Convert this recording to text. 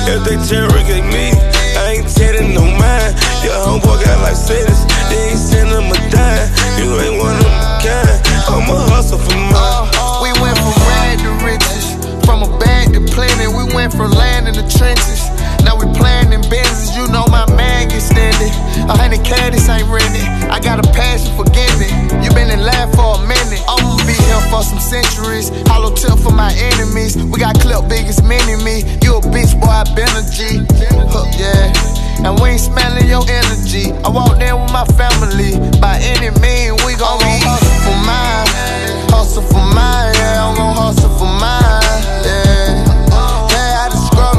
If they interrogate me, I ain't telling no mind. Your homeboy got like cities, they ain't send him a dime. You ain't one of them kind, I'ma hustle for mine. We went from rag to riches, from a bag to plenty. We went from land in the trenches. Now we playing in business, you know my man get steady. 100K, this ain't rented. I got a passion for giving. You been in lab for a minute. I'ma be here for some centuries. Hollow tip for my enemies. We got clip biggest mini me. You a bitch, boy, I been a G. Yeah. And we ain't smelling your energy. I walked in with my family. By any means, we gon' hustle for mine. Hustle for mine.